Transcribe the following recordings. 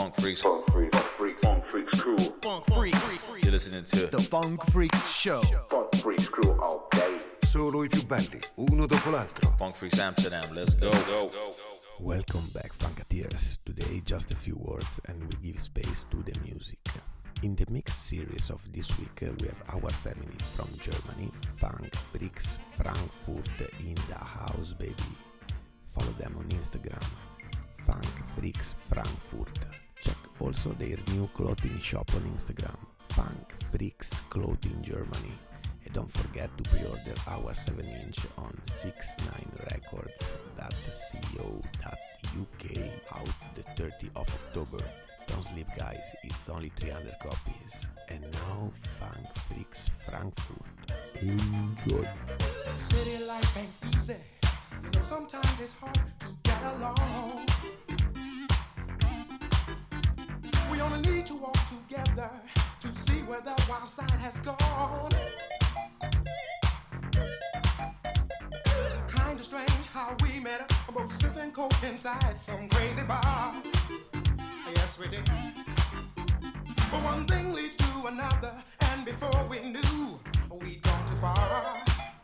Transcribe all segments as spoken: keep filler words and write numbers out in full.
Funk Freaks. Funk Freaks. Funk Freaks. Funk Freaks crew. Funk Freaks. You're listening to The Funk Freaks Show. Funk Freaks crew all day. Solo i più belli, uno dopo l'altro. Funk Freaks Amsterdam, let's go. go, go. Welcome back, Funketeers. Today, just a few words and we give space to the music. In the mix series of this week, uh, we have our family from Germany, Funk Freaks Frankfurt in the house, baby. Follow them on Instagram, Funk Freaks Frankfurt. Check also their new clothing shop on Instagram, Funk Freaks Clothing Germany. And don't forget to pre-order our seven inch on six nine records dot co dot u k out the thirtieth of October. Don't sleep, guys, it's only three hundred copies. And now, Funk Freaks Frankfurt. Enjoy. City life ain't easy. You know, sometimes it's hard to get along. We only need to walk together to see where the wild side has gone. Kinda strange how we met up, both sipping coke inside some crazy bar. Yes, we did. But one thing leads to another, and before we knew, we'd gone too far.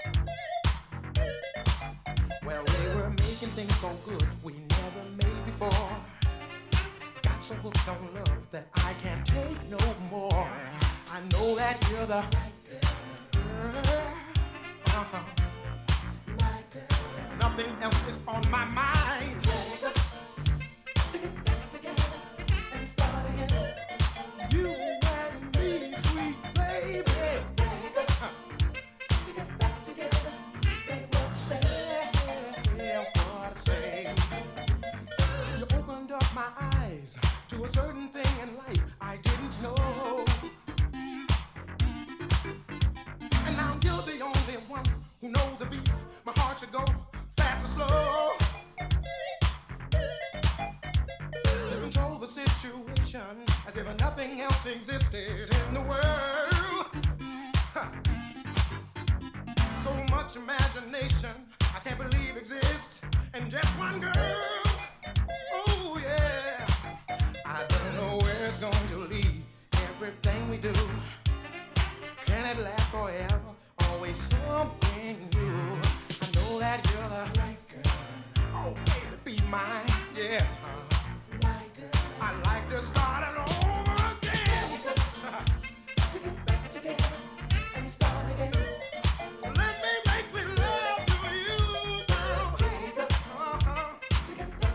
Well, we were making things so good we never made before. Got so hooked on love that I can't take no more. I know that you're the right girl. Uh-huh. Nothing else is on my mind. To get back together and start again. You and me, sweet baby. Uh. To get back together, make what you say. Yeah, what I say. You opened up my eyes to a certain thing in life I didn't know. And now you're the only one who knows the beat. My heart should go fast or slow. You control the situation as if nothing else existed in the world. Huh. So much imagination I can't believe exists in just one girl. Oh yeah, I don't know where it's going to lead. Everything we do, can it last forever? Always something new. I know that you're the right girl. Oh baby, be mine, yeah. Right girl. I'd like to start it over again. To get back together and start again. Let me make sweet love to you, girl. Uh-huh. To get back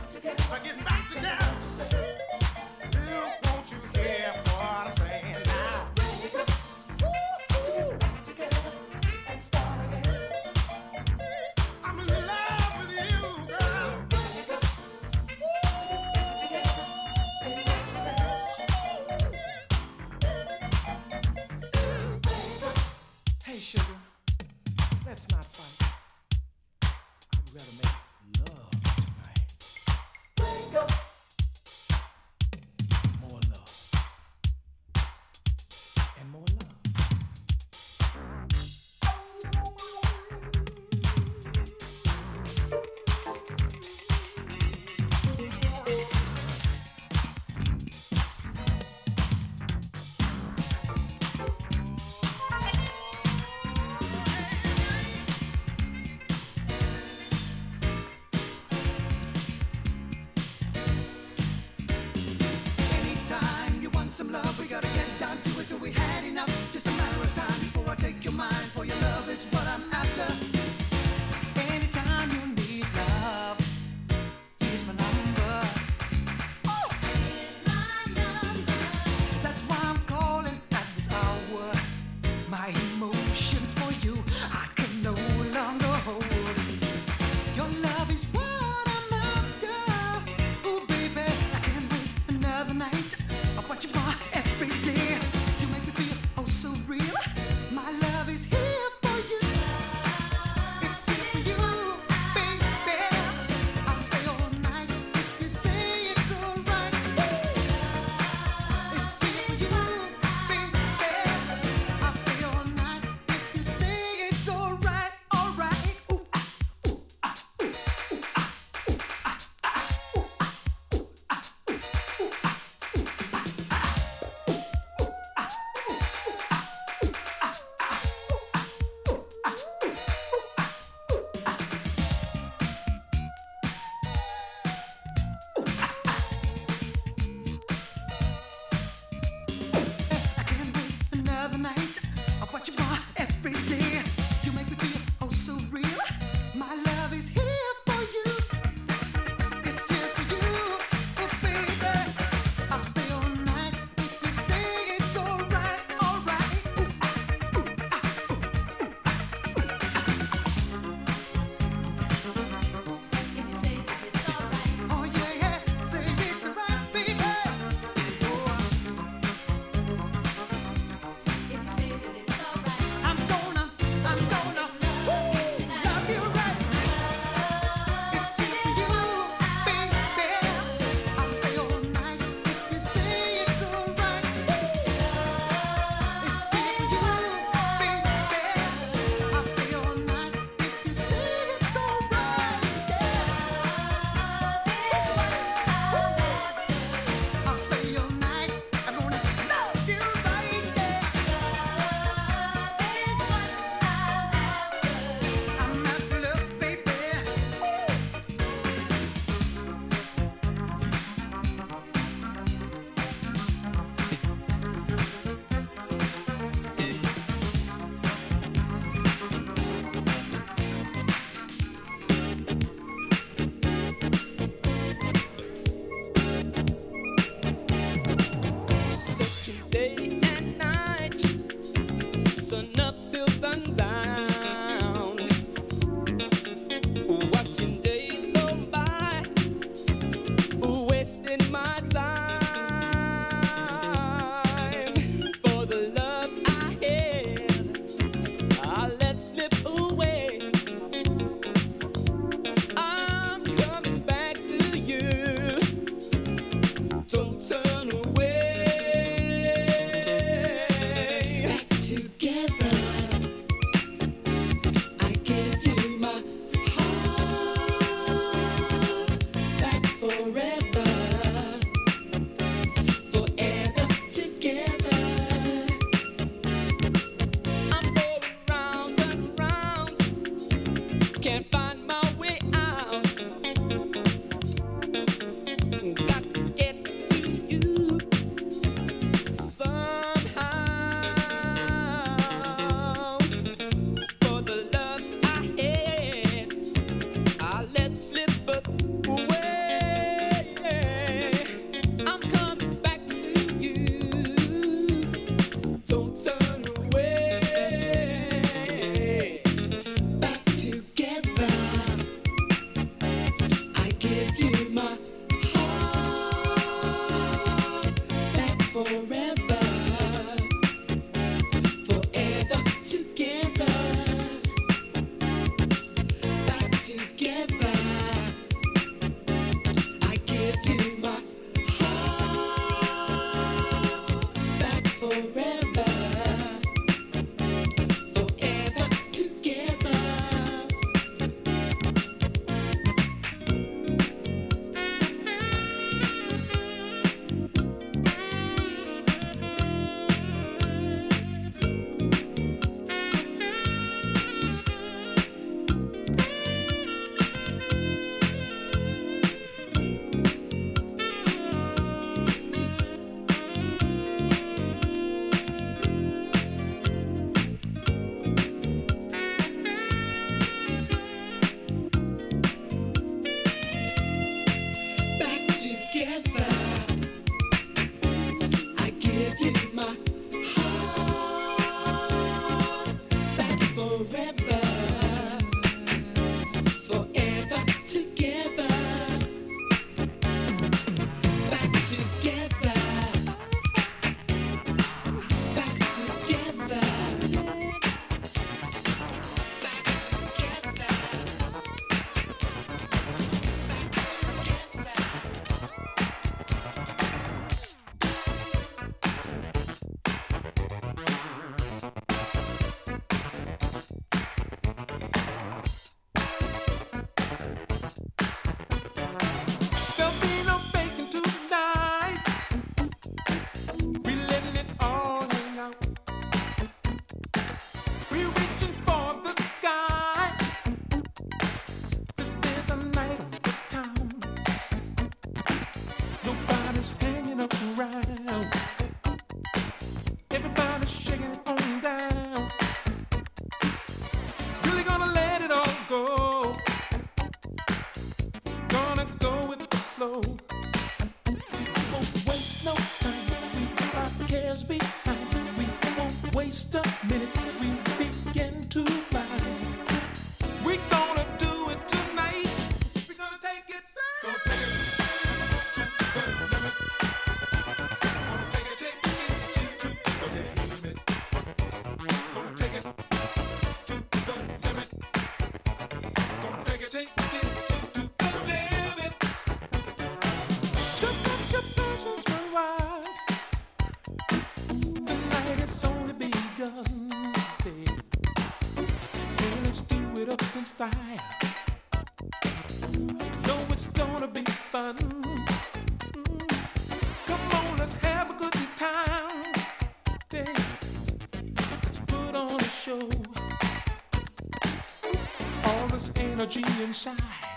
Inside,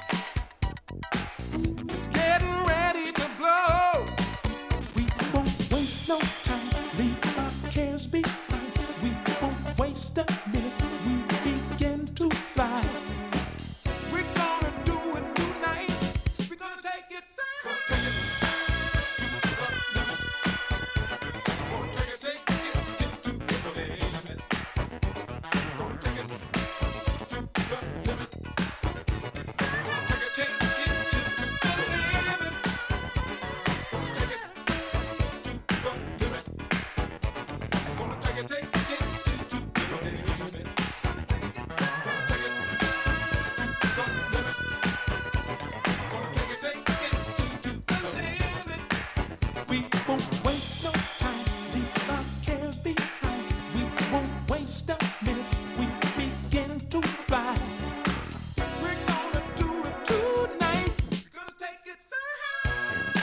it's getting ready to blow. We won't waste no time, leave our cares behind. We won't waste a minute, we begin to fly. We're gonna do it tonight, we're gonna take it sound. Take it to the limit. Gonna take it, take it to the limit. Gonna take it to the limit. We won't waste no time, leave our cares behind. We won't waste a minute, we begin to fly. We're gonna do it tonight, gonna take it so high.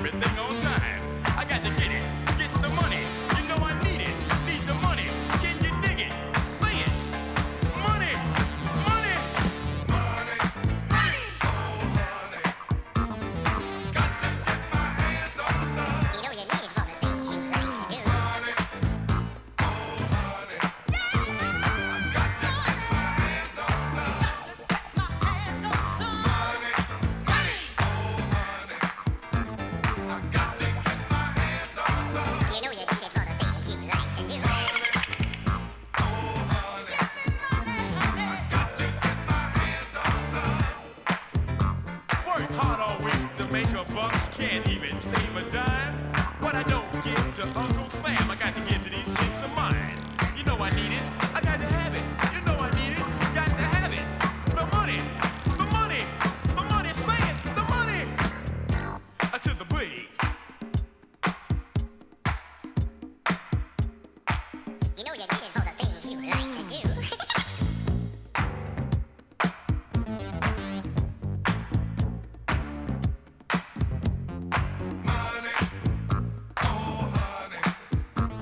everything on time. I got to get it, get the money. You know I need it, need the money. Can you dig it? Say it. Money, money, money, money, oh honey. Got to get my hands on some. You know you need it for the things you like to do. Money, oh honey. I got to get my hands on some. Money, money, oh honey. I got to get my hands on some. You know you need it for the things you like to do. Money, oh honey. I got to get my hands on some. Work hard all week to make a buck, can't even save a dime. What I don't give to Uncle Sam, I got to give to these chicks of mine. You know I need it, I got to have it. You know I need it, got to have it. The money, the money, the money, say it, the money. Uh, to the boogie. You know you need it for the things you like to do. Money, oh honey.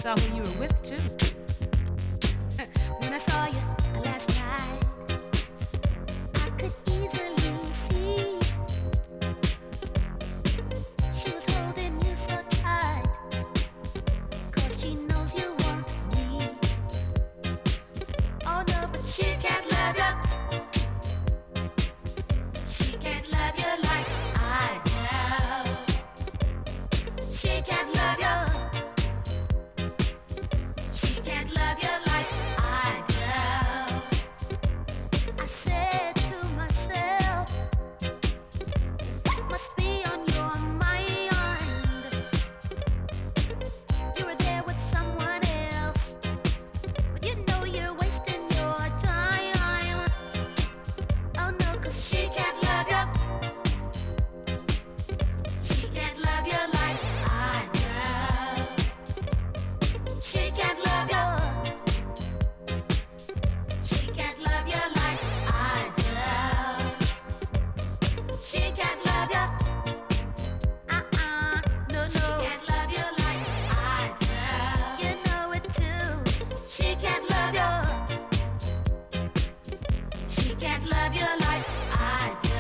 saw who you were with, too. When I saw you last night, I could easily see she was holding you so tight, 'cause she knows you want me. Oh no, but she can't love you. She can't love you like I do. She can't love you. She can't love you like I do. I said to myself, must be on your mind. You were there with someone else, but you know you're wasting your time. Oh no, 'cause she can't love you. She can't love you like I do. She can't love you. She can't love you like I do. She can't love you. Uh-uh, no, no. She can't love you like I do. You know it too. She can't love you. She can't love you like I do.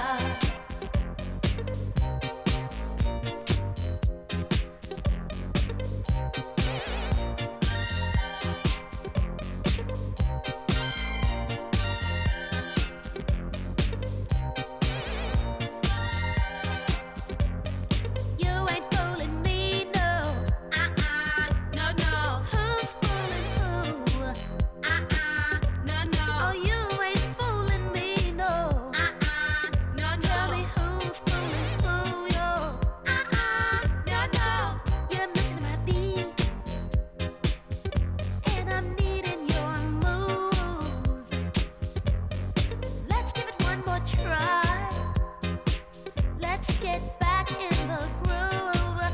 You ain't fooling me, no. Uh-uh, no, no. Who's fooling who? Uh-uh, no, no. Oh, you ain't fooling me, no. Uh-uh, no, no. Tell me who's fooling who, yo. Uh-uh, no, no. You're missing my beat, and I'm needing your moves. Let's give it one more try. Let's get back in the groove.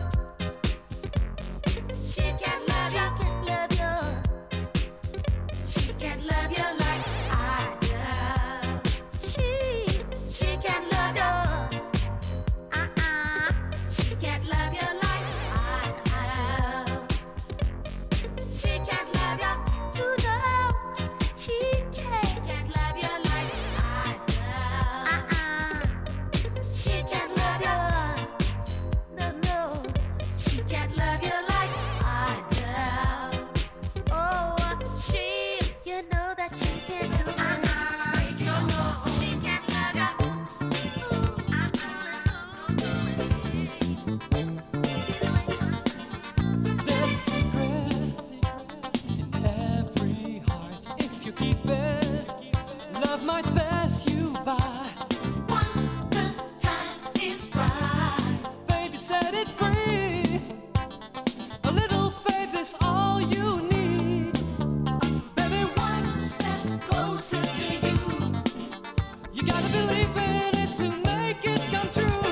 She can't love you. She can't love you. She can't love you like I do. She, she can't love you. Uh-uh. She can't love you like I do. She can't love you. You know, she can't. She can't love you like I do. Uh-uh. She can't love you. No, no. She can't love you like I do. Oh, she, you know that she can't do it. Uh-uh. No, no. She can't love you. There's a secret in every heart. If you keep it, love might pass you by. Once the time is right. Baby, set it free. A little faith is all you need. Baby, one step closer to you. You gotta believe in it to make it come true.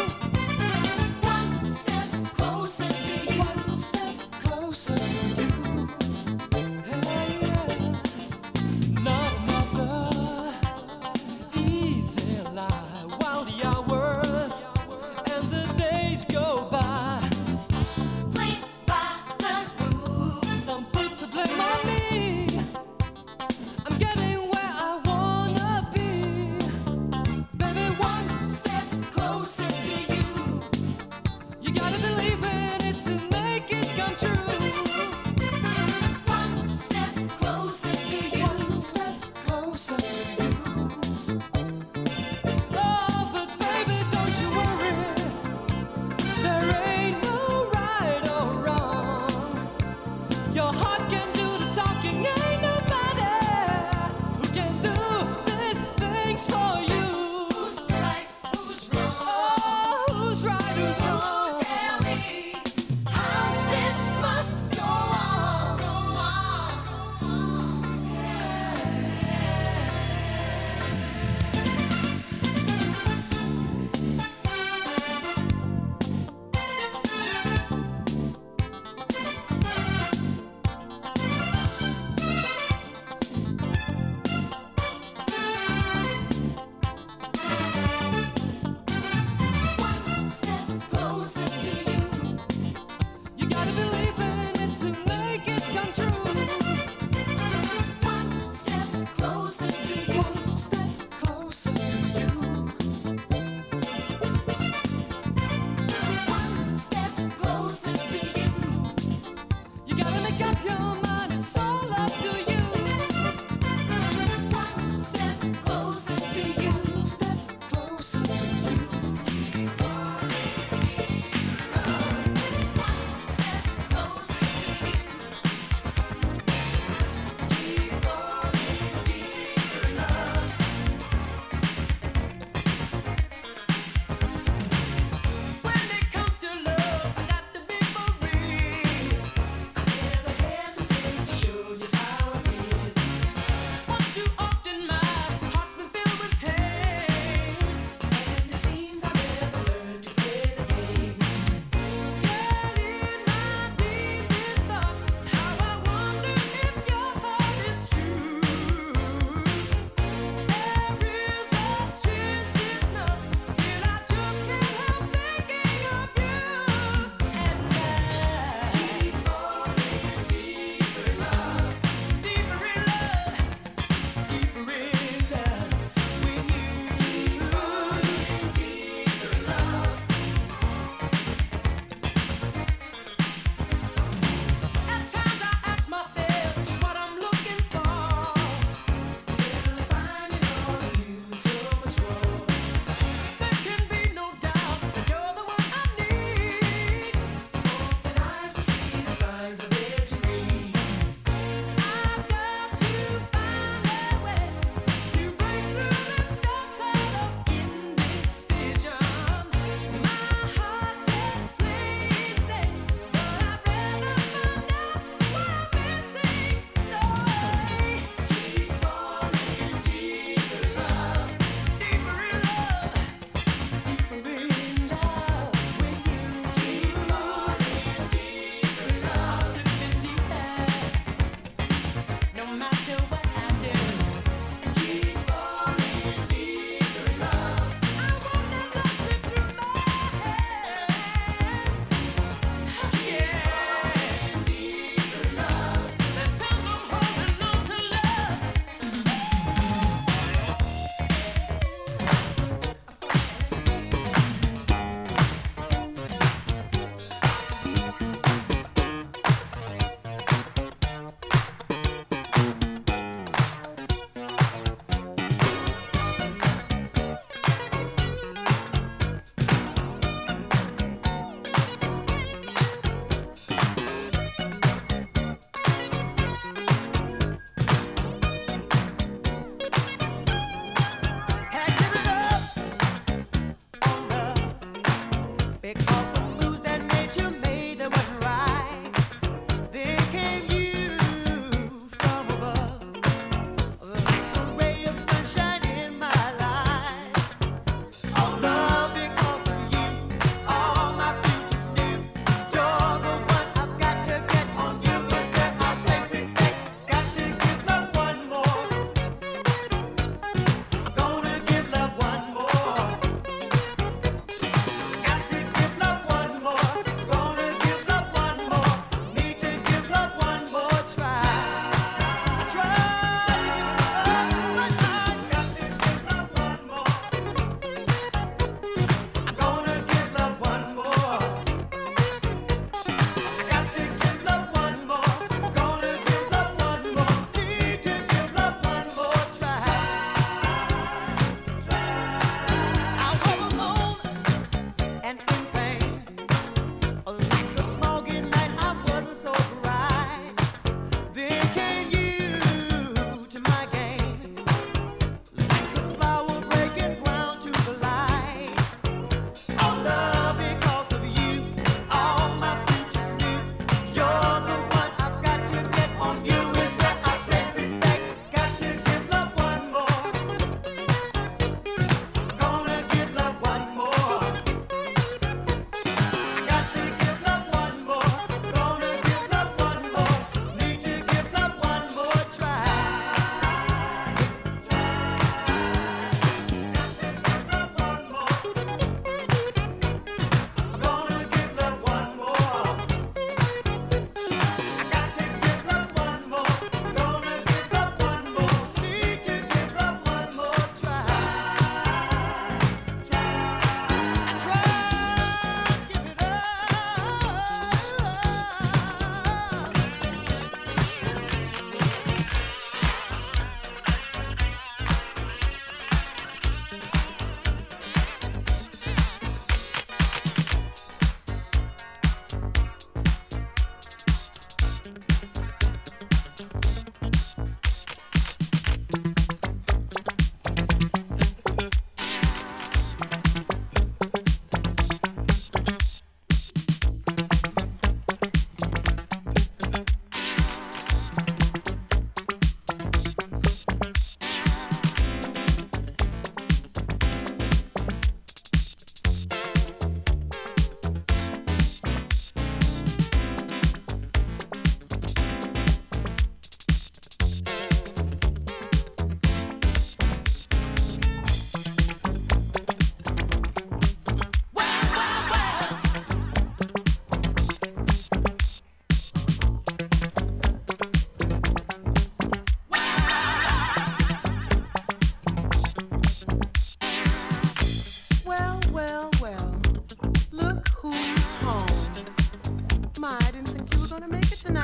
One step closer to you. One step closer to you. Hey, yeah. Not another easy lie while the hours and the days go by.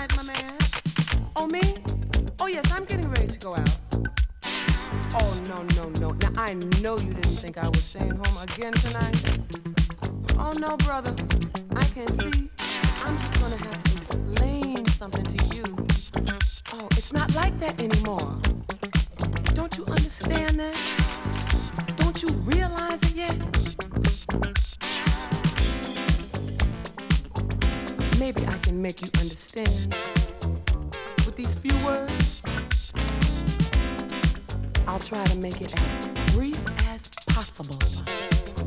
tonight, my man? Oh, me? Oh, yes, I'm getting ready to go out. Oh, no, no, no. Now, I know you didn't think I was staying home again tonight. Oh, no, brother. I can see. I'm just gonna have to explain something to you. Oh, it's not like that anymore. Don't you understand that? Don't you realize it yet? Maybe I can make you understand with these few words. I'll try to make it as brief as possible.